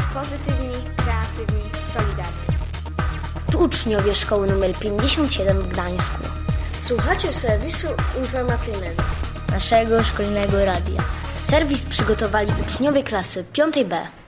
Pozytywni, kreatywni, solidarni. Tu uczniowie szkoły nr 57 w Gdańsku. Słuchacie serwisu informacyjnego naszego szkolnego radia. Serwis przygotowali uczniowie klasy 5B.